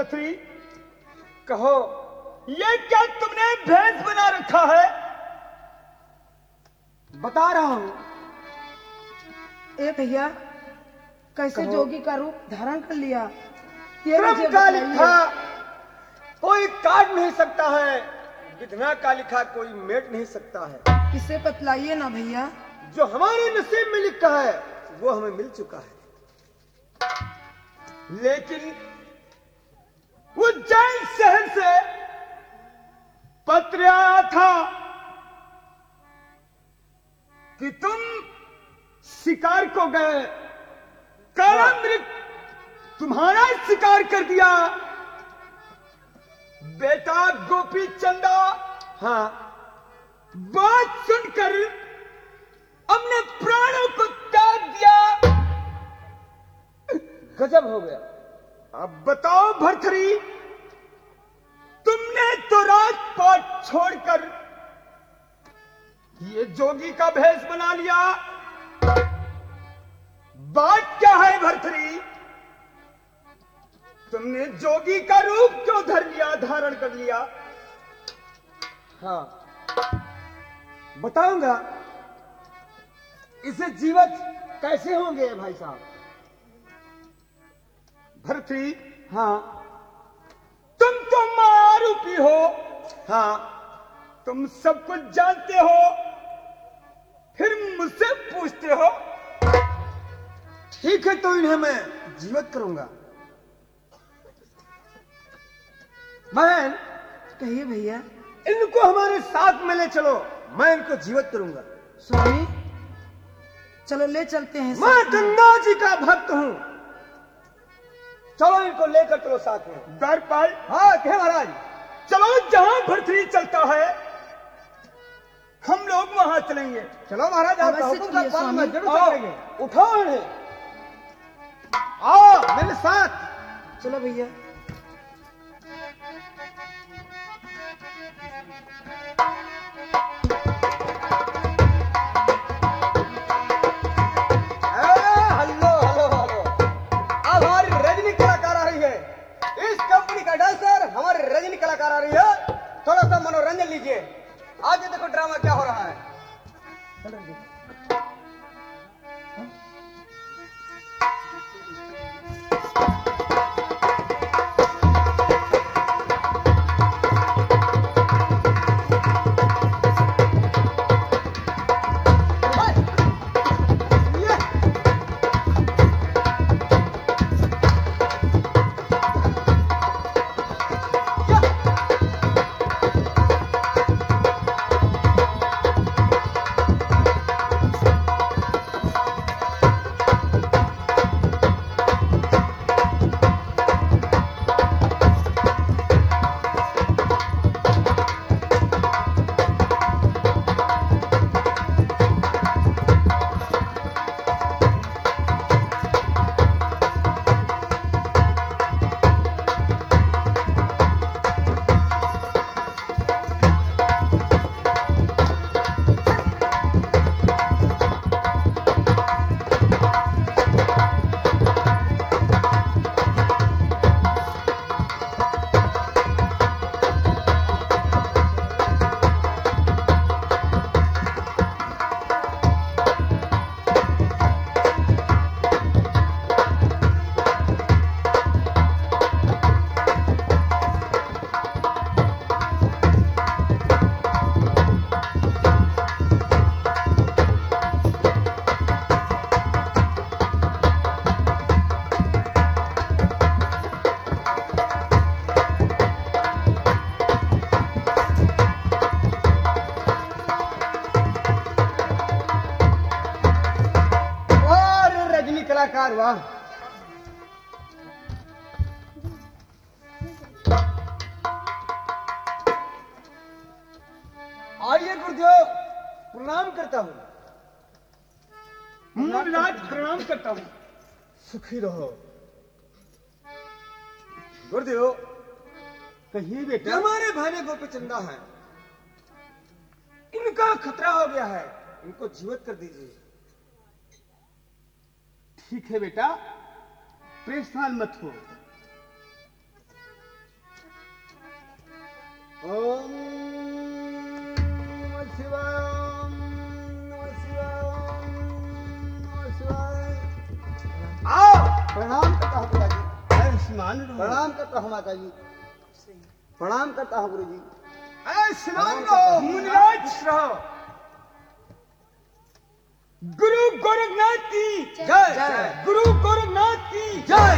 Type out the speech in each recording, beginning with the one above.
भर्तरी कहो, ये क्या तुमने भेष बना रखा है? बता रहा हूं। ए भैया, कैसे जोगी का रूप धारण कर लिया? ये क्रम मुझे का बताइए। लिखा कोई काट नहीं सकता है, विधना का लिखा कोई मेट नहीं सकता है। इसे बतलाइए ना भैया। जो हमारे नसीब में लिखा है वो हमें मिल चुका है, लेकिन उज्जैन शहर से पत्र आया था कि तुम शिकार को गए, काला मृग तुम्हारा शिकार कर दिया। बेटा गोपी चंदा, हाँ, बात सुनकर अपने प्राणों को त्याग दिया। गजब हो गया। अब बताओ भर्तरी, तुमने तो राजपाट छोड़कर ये जोगी का भेष बना लिया। बात क्या है भर्तरी? तुमने जोगी का रूप क्यों धारण कर लिया? हाँ, बताऊंगा। इसे जीवित कैसे होंगे भाई साहब? भर्तरी, हाँ, तुम तो मारूपी हो, हाँ, तुम सब कुछ जानते हो, फिर मुझसे पूछते हो। ठीक है, तो इन्हें मैं जीवित करूंगा। बहन, कहिए भैया। इनको हमारे साथ में ले चलो, मैं इनको जीवित करूंगा। स्वामी, चलो ले चलते हैं। मैं गंगा जी का भक्त हूं, चलो इनको लेकर चलो साथ में। द्वारपाल, हाँ कहे महाराज। चलो, जहां भर्तरी चलता है हम लोग वहां चलेंगे। चलो महाराज, आपका हुक्म का पालन मैं जरूर करेंगे। उठाओ इन्हें, आओ मेरे साथ। चलो भैया। हेलो हेलो हेलो, अब हमारी रजनी कलाकार आ रही है। इस कंपनी का डांसर हमारी रजनी कलाकार आ रही है। थोड़ा सा मनोरंजन लीजिए। आगे देखो ड्रामा क्या हो रहा है। कलाकार, वाह। आइए गुरुदेव, प्रणाम करता हूं। मुनिराज प्रणाम करता हूं। सुखी रहो गुरुदेव। कहिए बेटा। हमारे भाई गोपीचंदा है, इनका खतरा हो गया है, इनको जीवित कर दीजिए। ठीक है बेटा, परेशान मत हो, ओम नमः शिवाय, ओम नमः शिवाय, ओम नमः शिवाय। आओ, प्रणाम करता हूँ पिताजी। प्रणाम करता हूँ माता जी, प्रणाम करता हूँ गुरु जी। मुनिराज रहो। गुरु गोरखनाथ की जय, गुरु गोरखनाथ की जय।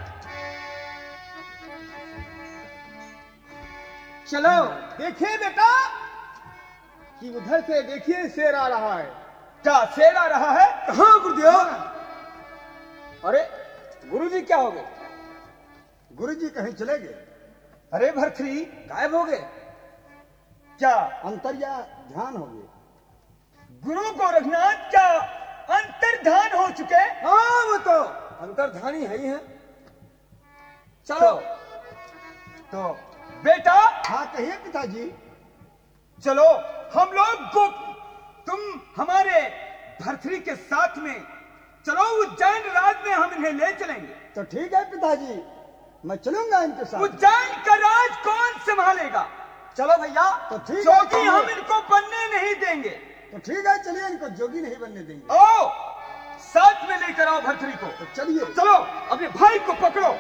चलो देखिए बेटा कि उधर से देखिए शेर आ रहा है। क्या शेर आ रहा है? कहाँ गुरुदेव? अरे गुरुजी क्या हो गए? गुरुजी कहीं चले गए? अरे भरथरी गायब हो गए क्या? अंतर्या ध्यान हो गए। गुरु गोरखनाथ क्या अंतर्धान हो चुके? हाँ वो तो अंतर्धानी है ही है। चलो तो बेटा। हाँ कहिए पिताजी। चलो हम लोग तुम हमारे भरथरी के साथ में चलो, उज्जैन राज में हम इन्हें ले चलेंगे। तो ठीक है पिताजी, मैं चलूंगा इनके साथ। उज्जैन का राज कौन संभालेगा? चलो भैया तो ठीक है, जोगी हम इनको बनने नहीं देंगे। तो ठीक है चलिए, इनको जोगी नहीं बनने देंगे। ओ साथ में लेकर आओ भरथरी को। तो चलिए चलो, अपने भाई को पकड़ो।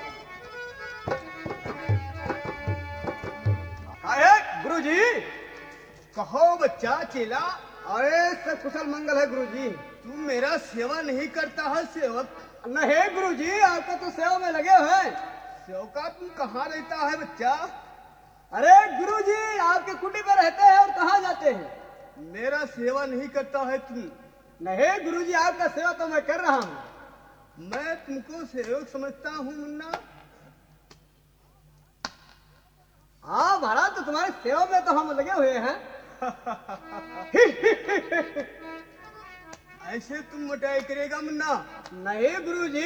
गुरुजी कहो बच्चा चेला। अरे सब कुशल मंगल है गुरुजी। तू मेरा सेवा नहीं करता है सेवक? नहीं गुरुजी, आपको तो सेवा में लगे हुए। सेवका तुम कहाँ रहता है बच्चा? अरे गुरुजी आपके कुटी पर रहते हैं और कहाँ जाते हैं? मेरा सेवा नहीं करता है तुम? नहीं गुरुजी, आपका सेवा तो मैं कर रहा हूँ। मैं तुमको सेवक समझता हूँ मुन्ना। हाँ महाराज, तो तुम्हारी सेवा में तो हम लगे हुए हैं। ऐसे तुम मोटाई करेगा मुन्ना? नहीं गुरुजी।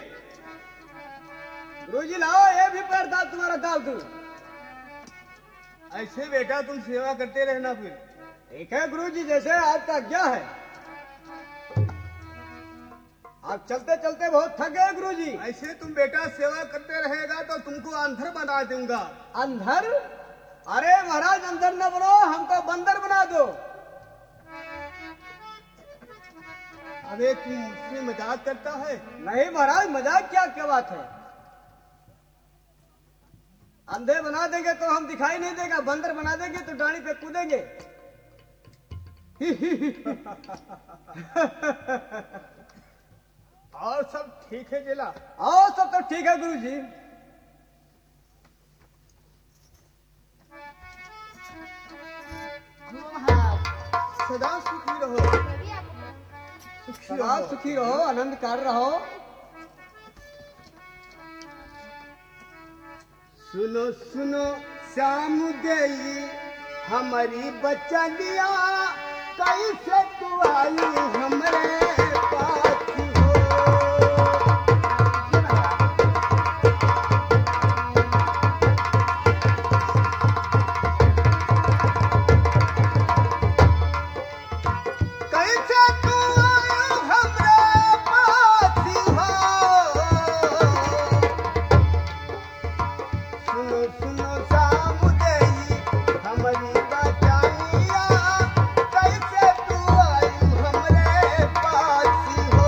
गुरुजी लाओ ये भी पैर दाल तुम्हारा दाल दूं। ऐसे बेटा तुम सेवा करते रहना फिर। ठीक है गुरुजी, जैसे आपका आज्ञा है। आप चलते चलते बहुत थक गए गुरुजी। ऐसे तुम बेटा सेवा करते रहेगा तो तुमको अंधर बना दूंगा। अंधर? अरे महाराज अंधर न बनो, हमको बंदर बना दो। अबे तुम मुझसे मजाक करता है? नहीं महाराज, मजाक क्या बात है। अंधे बना देंगे तो हम दिखाई नहीं देगा, बंदर बना देंगे तो डाली पे कूदेंगे। और सब ठीक है जिला? और सब तो ठीक है गुरुजी। सदा सुखी रहो, सदा सुखी रहो, आनंद कर रहो। सुनो सुनो श्याम गई हमारी बचनिया, कैसे तू आई हमरे पास हो। कैसे तू आई हमरे पास हो। सुनो सुनो श्याम गई हमारी बचनिया, कैसे तू आई हमरे पास हो।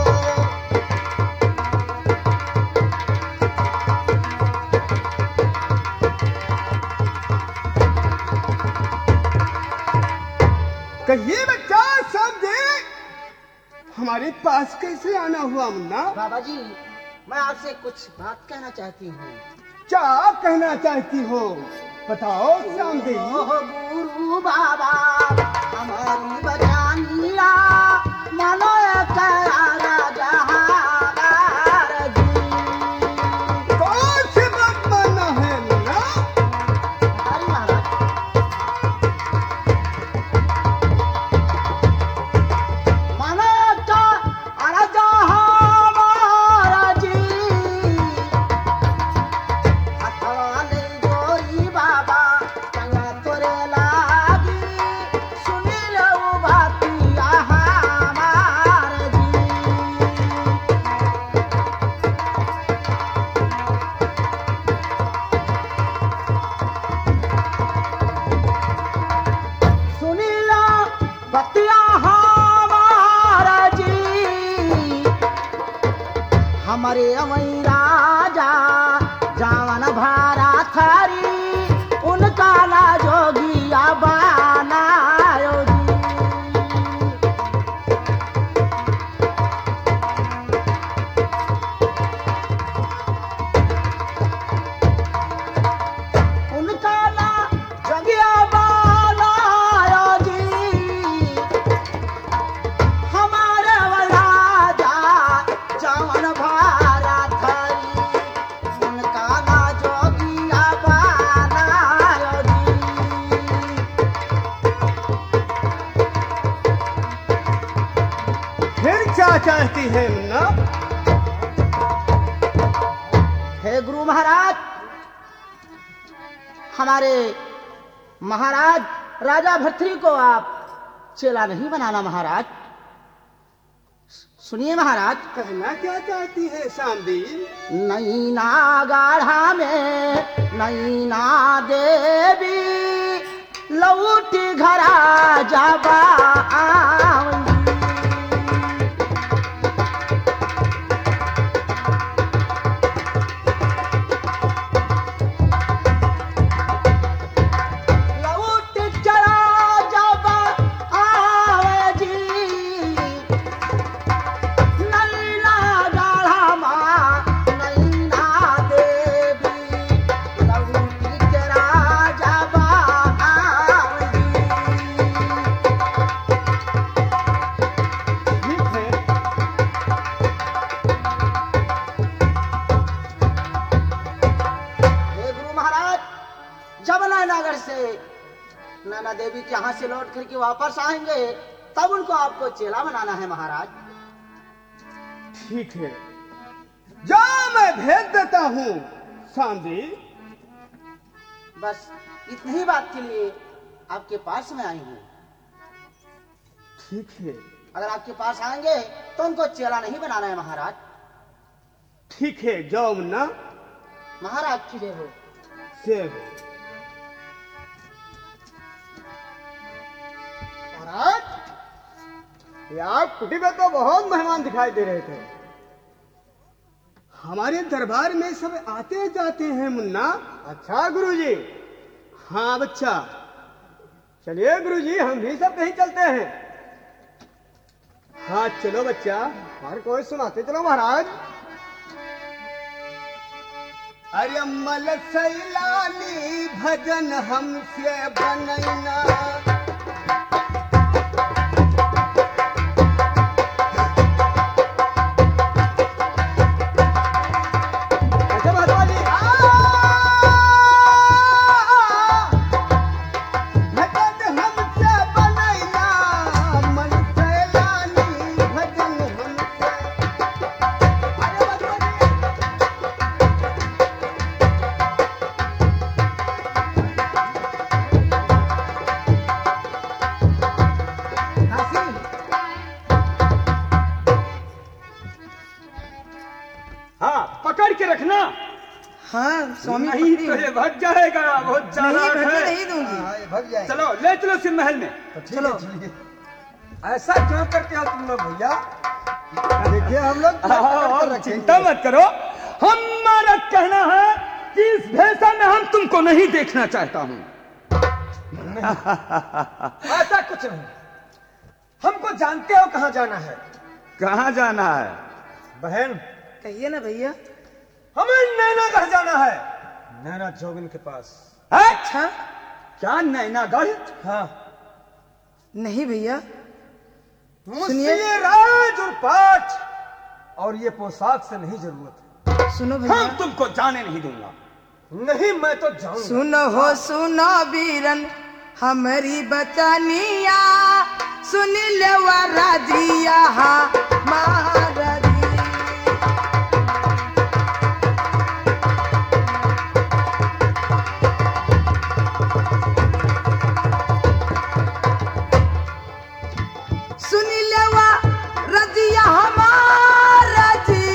कहिए बच्चा समझे, हमारे पास कैसे आना हुआ मुन्ना? बाबा जी, मैं आपसे कुछ बात कहना चाहती हूँ। क्या कहना चाहती हो बताओ श्याम देवी। गुरु बाबा हमारी बचानिया, मानो करारा जहादार जी। कौन सी बात मानना है मुन्ना? अरे महाराज, मानो करारा जहादार जी। हथवाले जोरी बाबा, चंगा तोरे लागी, सुनी लो अरे अवई राजा जावन भारा थारी उनका ना जोगिया बनायो जी। उनका ना जोगिया बनायो जी। हमारे राजा जावन भारा थारी उनका ना जोगिया बनायो जी। फिर क्या चाहती है मुन्ना? हे गुरु महाराज, हमारे महाराज राजा भर्तृहरि को आप चेला नहीं बनाना महाराज। सुनिए महाराज, कहना क्या चाहती है शामदी? नैना गाढ़ा में नैना देवी लौटी घरा जाबा आवी। लौट चला जाबा आवे जी। नैना गाढ़ा माँ नैना देवी लौटी चला जाबा आवे जी। ठीक है, हे गुरु महाराज, जब नैनागढ़ से नैना देवी के यहाँ से लौट करके वापस आएंगे तब उनको आपको चेला बनाना है महाराज। ठीक है, जा मैं भेज देता हूँ शामदी। बस इतनी ही बात के लिए आपके पास में आई हूँ। ठीक है, अगर आपके पास आएंगे तो उनको चेला नहीं बनाना है महाराज। ठीक है, जाओ मुन्ना। महाराज की जय हो। से महाराज, ये आप कुटी में तो बहुत मेहमान दिखाई दे रहे थे। हमारे दरबार में सब आते जाते हैं मुन्ना। अच्छा गुरुजी, हाँ बच्चा, चलिए गुरुजी, हम भी सब कहीं चलते हैं। हाँ चलो बच्चा। और कोई सुनाते चलो महाराज। अरे मल सैलानी भजन हमसे बनैना। अच्छा महात्मा जी, भजन हमसे बनैना, मल सैलानी भजन हमसे। अरे बच्चा जी, हाँ पकड़ के रखना, हाँ स्वामी नहीं पकड़ी तो हूँ। ये भाग जाएगा। बहुत नहीं चालाक भगने है। नहीं दूंगी। भाग जाए। चलो ले चलो सिर महल में। चलो। ऐसा क्यों करते हो तुम लोग भैया? देखिए हम लोग चिंता मत करो, हमारा कहना है कि इस भेषा में हम तुमको नहीं देखना चाहता हूँ। ऐसा कुछ नहीं, हमको जानते हो कहाँ जाना है। कहाँ जाना है? बहन, कहिए ना भैया। हमें नैनागढ़ जाना है, नैना जोगिन के पास। अच्छा, क्या नैनागढ़? हाँ, नहीं भैया, मुझसे ये राज और पाठ और ये पोशाक से नहीं जरूरत है। सुनो भैया। हम तुमको जाने नहीं दूंगा। नहीं, मैं तो जाऊंगा। सुनो हो सुनो वीरन हमारी बचनिया, सुन ले राजिया महाराजी। सुन ले रजिया हमारा जी।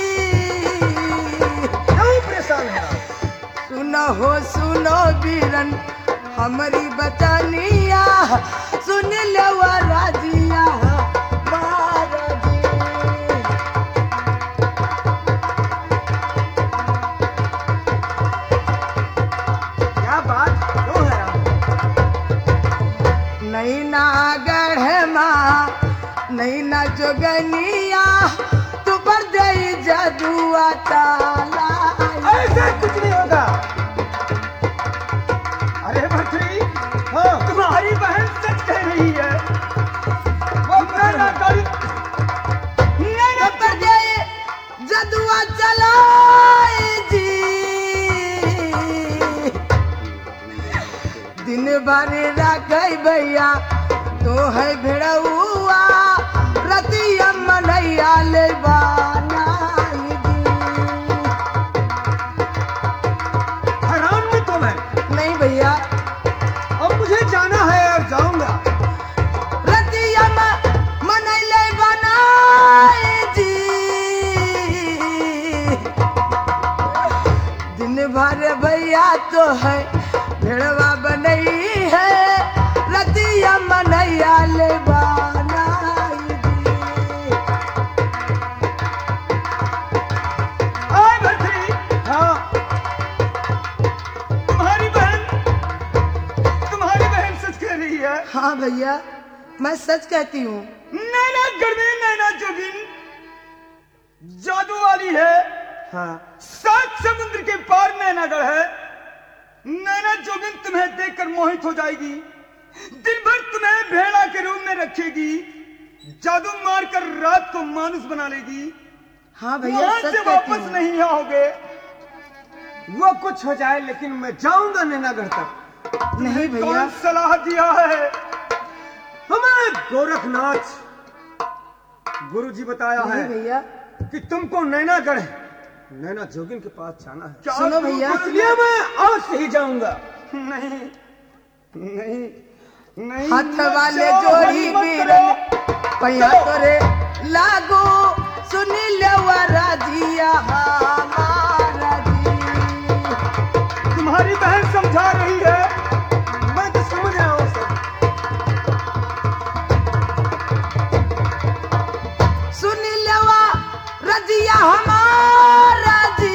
क्यों परेशान है आप? सुनो हो सुनो वीरन हमारी बचनिया, सुन ले राजिया महाराजी। नहीं ना जोगनिया तू पर दे जदुआ ताला। ऐसा कुछ नहीं होगा। अरे भर्तरी, हाँ तुम्हारी बहन सच कह रही है। वो नैना गढ़ तो पर दे जदुआ चलाए जी दिन भर राखै भैया तो है भेड़ुआ रतिया मनैया ले बनाई दी। हैरान में तो मैं। नहीं भैया अब मुझे जाना है और जाऊंगा। रतिया मनैले बनाई जी दिन भर भैया तो है भेड़वा बनई है रतिया मनैया ले बनाई दी। आए भर्तरी, हाँ तुम्हारी बहन सच कह रही है। हाँ भैया मैं सच कहती हूँ। नैना गढ़ में नैना जोगिन जादू वाली है। हाँ 7 समुद्र के पार नैनागढ़ है। नैना जोगिन तुम्हें देखकर मोहित हो जाएगी। दिन भर तुम्हें भेड़ा के रूप में रखेगी। जादू मारकर रात को मानुस बना लेगी। हाँ भैया वहां सच से कहती वापस हूँ। नहीं आओगे। वो कुछ हो जाए लेकिन मैं जाऊंगा नैनागढ़ तक। नहीं भैया कौन सलाह दिया है? हमें गोरखनाथ गुरुजी बताया नहीं है भैया कि तुमको नैनागढ़ नैना जोगिन के पास जाना है। क्या सुनो भैया। इसलिए मैं आज से ही जाऊंगा। नहीं नहीं नहीं, हाथ मत वाले जाओ, जोड़ी मत बीरन करो। पैया तोरे लागो सुनी लेवा राजिया हमारा जी। तुम्हारी बहन समझा रही है। मैं तो समझ रहा हूँ सब। सुनी लेवा रजिया हमारा जी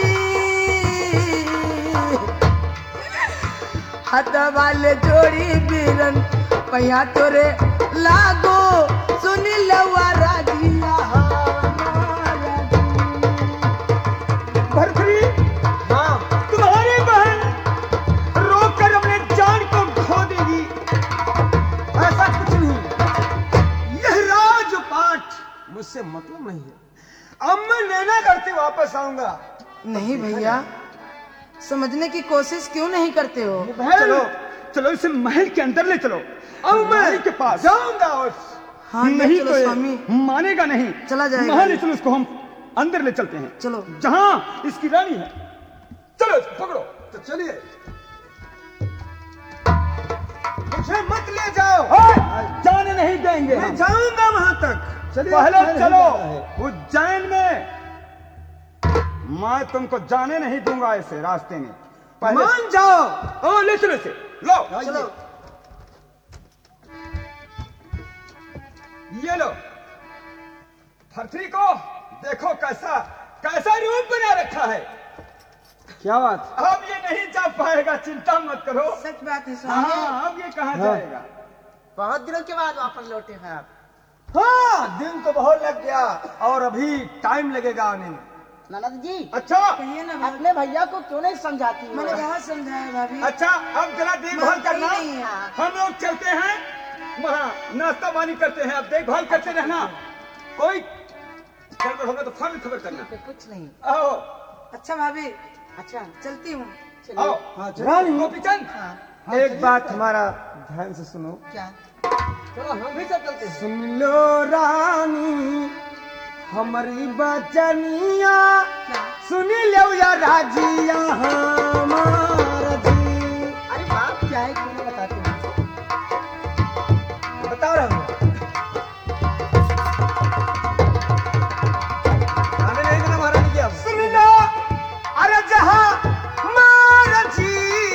हाथ वाले जोड़ी बीरन पैया तोरे लागो सुनी लेवा राजिया हमारा जी। भर्तरी, हाँ तुम्हारी बहन रोकर अपने जान को खो देगी। ऐसा कुछ नहीं। यह राजपाट मुझसे मतलब नहीं है। अब मैं नैनागढ़ से वापस आऊंगा। नहीं भैया समझने की कोशिश क्यों नहीं करते हो? चलो चलो इसे महल के अंदर ले चलो। अब मैं महल के पास जाऊंगा और हाँ ले नहीं चलो तो ये स्वामी। मानेगा नहीं। चला जाएगा महल ये। चलो, इसको हम अंदर ले चलते हैं। चलो जहां इसकी रानी है। चलो इसको पकड़ो। तो चलिए। मुझे मत ले जाओ। जाने नहीं देंगे मैं हम। जाऊंगा वहां तक। चलिए पहले चलो वो उज्जैन में। मैं तुमको जाने नहीं दूंगा ऐसे रास्ते में। पहले मान जाओ। ओ ले चलो इसे। लो चलो ये लो। भर्तरी को देखो कैसा कैसा रूप बना रखा है। क्या बात। अब ये नहीं जा पाएगा, चिंता मत करो। सच बात है स्वामी। हाँ अब ये कहाँ जाएगा। बहुत दिनों के बाद वापस लौटे हैं आप। हाँ दिन तो बहुत लग गया और अभी टाइम लगेगा आने में। ननद जी अच्छा कहिए ना भाभी। अपने भैया को क्यों नहीं समझाती हो? मैंने बहुत समझाया भाभी। अच्छा अब जरा देखभाल मानती करना। नहीं है। हम लोग चलते हैं वहाँ नाश्ता पानी करते हैं। अब देखभाल करते रहना। कोई गड़बड़ होगा तो फौरन खबर करना। कुछ नहीं। आओ अच्छा भाभी अच्छा चलती हूँ। आओ। हाँ रानी गोपीचंद हाँ एक बात हमारा ध्यान से सुनो। क्या? चलो हम भी सब चलते हैं। सुन लो रानी हमारी बचनिया सुन लो या राजिया हमारा जी। अरे बात क्या है क्यों नहीं बताते हैं? बता रहा हूँ। आने नहीं देना महारानी की। अब सुन लो अरे जहाँ हमारा जी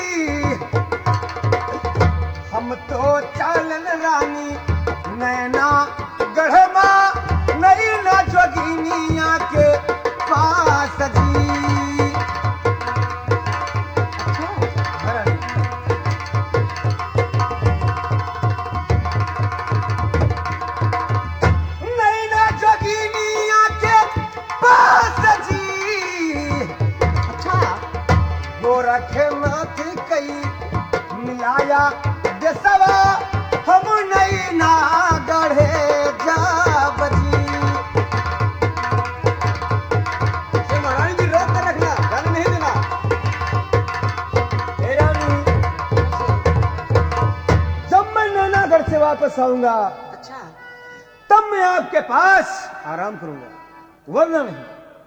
हम तो चालन रानी नैना गढ़मा नैना जोगिनिया के पास जी। गोरखनाथ कई मिलाया देसवा हम नहीं ना गढ़े जा बजी। महारानी जी रोक कर रखना, जाने नहीं देना। हे रानी, जब मैं नैनागढ़ से वापस आऊंगा अच्छा तब मैं आपके पास आराम करूंगा, वरना नहीं।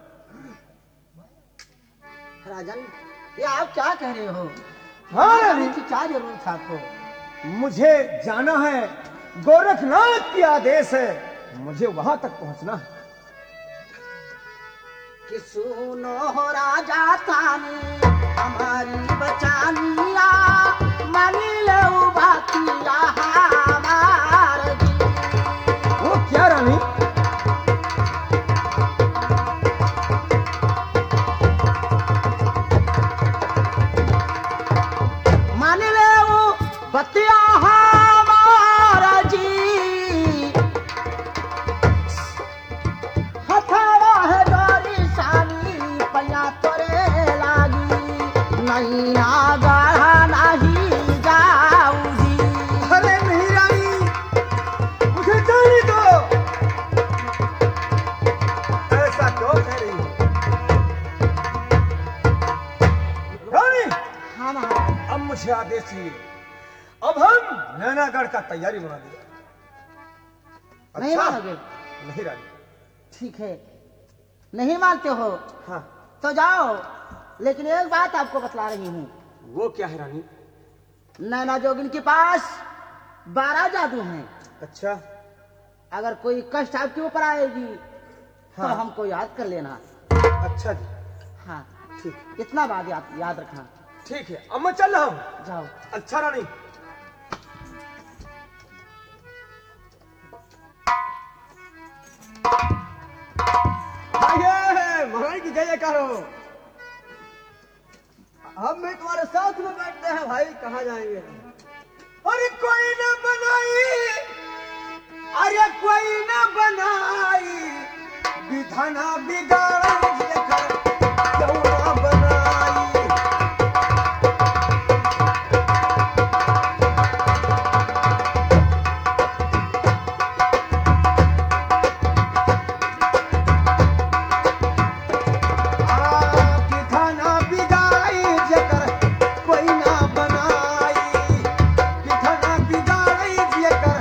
राजन, ये आप क्या कह रहे हो? हाँ रानी, की क्या जरूरत है आपको? मुझे जाना है, गोरखनाथ की आदेश है, मुझे वहां तक पहुंचना है। कि सुनो हो राजा तानी हमारी बचानिया, मानी लो बातिया हमार जी। वो क्या रानी? मानी लो बतिया हमार जी। हथवा है डोरी सानी पैया तोरे लागी, नहीं आगढ़ा नहीं जाऊ जी। अरे नहीं रानी, मुझे जाने दो। ऐसा क्यों कह रही हो? रानी, हाँ महाराज, अब मुझे आदेश चाहिए। अब हम नैनागढ़ का तैयारी बना दिया। नहीं मानोगे? नहीं रानी। ठीक है, नहीं मानते हो हाँ, तो जाओ, लेकिन एक बात आपको बतला रही हूँ। वो क्या है रानी? नैना जोगिन के पास 12 जादू हैं। अच्छा, अगर कोई कष्ट आपके ऊपर आएगी तो हाँ। हमको याद कर लेना। अच्छा जी, हाँ, ठीक, इतना बात याद रखना। ठीक है। अब मैं चल रहा हूँ। जाओ। अच्छा रानी। महारानी की जय जयकार हो। अब मैं तुम्हारे साथ में बैठते हैं भाई, कहाँ जाएंगे? अरे कोई न बनाई, अरे कोई न बनाई, विधाना बिगाड़ी लेकर क्यों न बनाई। विधाना बिगाड़ी जेकर कोई ना बनाई, विधाना बिगाड़ी जेकर।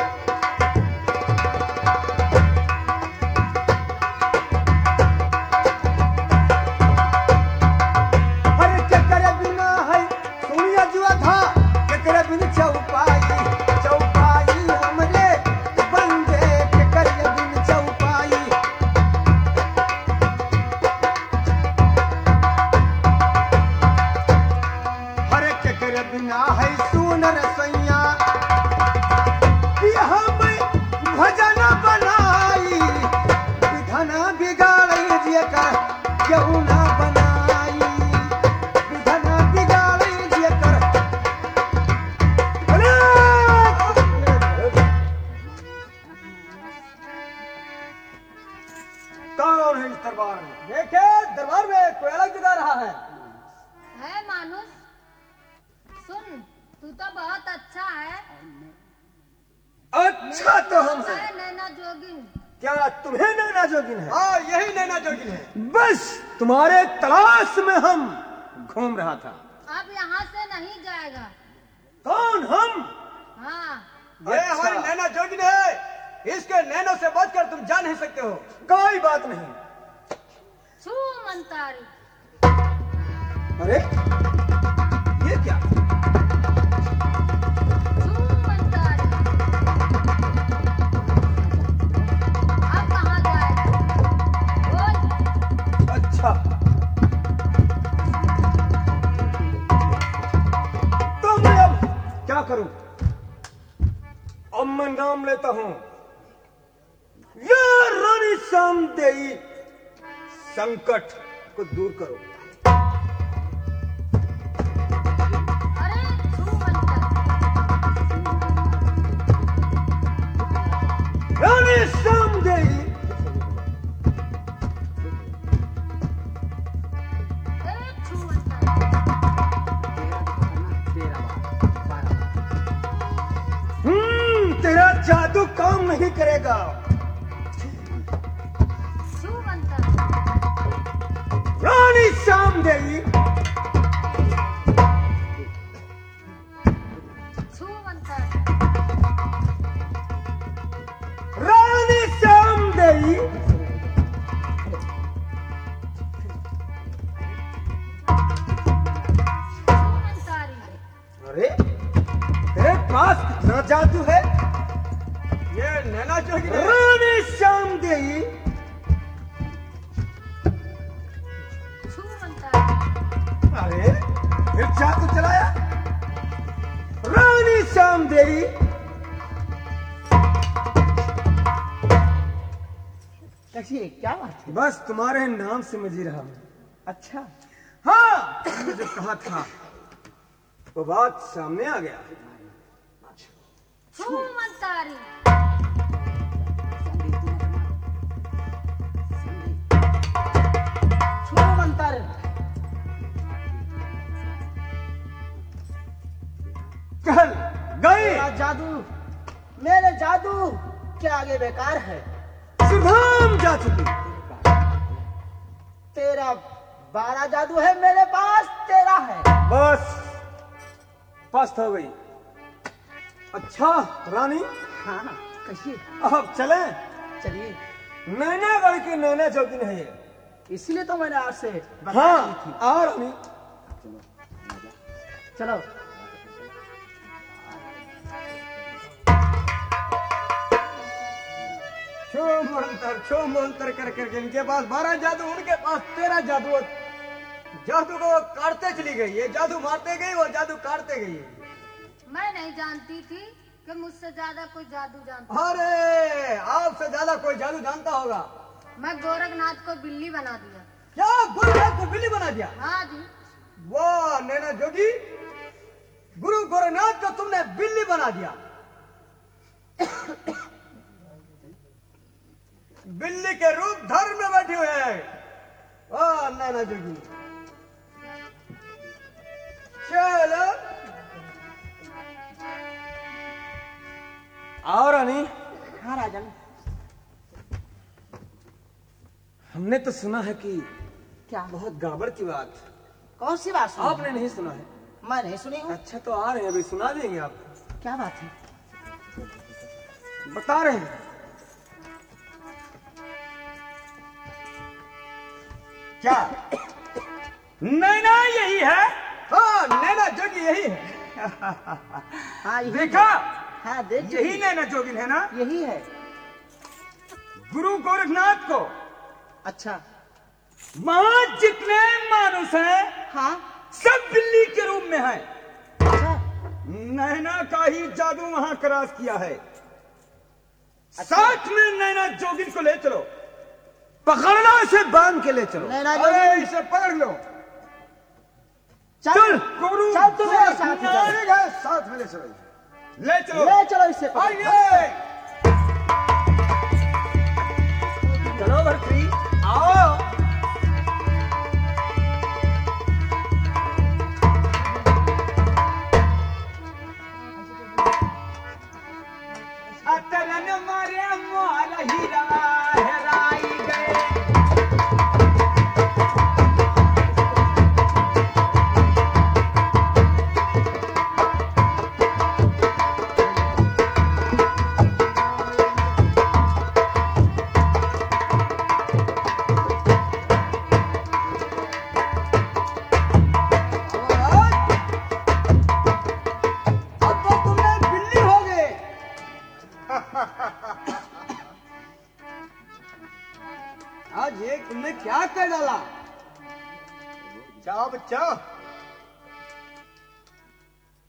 अरे केकरे बिना है सुनिया जुआ था, केकरे बिन चौपाई, चौपाई हमरे बंदे, केकरे बिन चौपाई। हरे केकरे बिना है सुनर सैया, कि हम भजन बनाई, विधना बिगाड़ी जेकर क्यों ना बनाई, विधना बिगाड़ी जेकर। अरे! कौन है इस दरबार में? देखे दरबार में कोई अलग जगह रहा है। है मानुस, सुन, तू तो बहुत अच्छा है। अच्छा तो हम हैं। है नैना जोगिन। क्या तुम्हें नैना जोगिन है? हाँ, यही नैना जोगिन है। बस तुम्हारे तलाश में हम घूम रहा था। अब यहाँ से नहीं जाएगा। कौन हम? हाँ, ये अच्छा। हमारी नैना जोगिन है, इसके नैनों से बचकर तुम जा नहीं सकते हो। कोई बात नहीं। छू मंतारी। अरे ये क्या? छू मंतारी। अब कहाँ जाएगा? बोल। अच्छा, तो मैं अब क्या करूं? अब मैं नाम लेता हूं, या रानी सामदेई, संकट को दूर करो। अरे छू मंतारी। रानी सामदेई, छू मंतारी। नहीं करेगा। छू मंत्र। रानी श्याम देवी, छू मंत्र। रानी श्याम देवी, अरे तेरे पास कितना जादू है? ये नैना जोगी ने रानी श्याम देवी, छू मंत्र। अरे फिर जादू चलाया। रानी श्याम देवी, कैसी है? क्या बात है? बस तुम्हारे नाम से मैं जी रहा हूं। अच्छा, हाँ, तुमने जो कहा था वो बात सामने आ गया। छू मंतारी। छू मंत्र। चल गए। मेरे जादू के आगे बेकार है। सुधाम जा चुकी। तेरा 12 जादू है मेरे पास, तेरा है। बस पस्त हो गई। अच्छा रानी, हाँ, कैसी? अब चले। चलिए, नैनागढ़ की नैना जोगिन है ये। इसीलिए तो मैंने आपसे बता हाँ, दी थी। आ रानी। चलो। छो मंत्र कर करके इनके पास 12 जादू, उनके पास 13 जादू। जादू को काटते चली गई, ये जादू मारते गई, वो जादू काटते गई। मैं नहीं जानती थी कि मुझसे ज्यादा कोई जादू जानता। अरे आपसे ज्यादा कोई जादू जानता होगा। मैं गोरखनाथ को बिल्ली बना दिया। क्या गोरखनाथ को बिल्ली बना दिया? हाँ जी। वाह नैना जोगी, गुरु गोरखनाथ को तुमने बिल्ली बना दिया। बिल्ली के रूप धर्म में बैठे हुए हैं। वाह नैना जोगी, चलो। आओ रानी। हाँ राजन। हमने तो सुना है कि क्या? बहुत गड़बड़ की बात। कौन सी बात सुनी? आपने नहीं सुना है? मैं नहीं सुनी हूँ। अच्छा तो आ रहे हैं, अभी सुना देंगे आपको। क्या बात है? बता रहे हैं। क्या नैना यही है? हाँ नैना जोगी यही है। हाँ, यही देखा? है। हाँ, देख यही चुकी। नैना जोगिन है ना? यही है। गुरु गोरखनाथ को अच्छा। वहां जितने मानुष हैं हाँ। सब बिल्ली के रूप में हैं। अच्छा। नैना का ही जादू वहां क्रॉस किया है। साथ में नैना जोगिन को ले चलो, पकड़ लो इसे, बांध के ले चलो। नैना अरे जोगी, इसे पकड़ लो। चल। गुरु चल तू मेरे साथ ही चल। ठीक है, साथ में ले चलो, ले चलो। ले चलो इसे पकड़। आइए चलो भरतरी, आओ। अतरन मारे मार हीरा हेराई गए। अब तो तुमने बिल्ली हो गए। आज ये तुमने क्या कर डाला? जाओ बच्चा,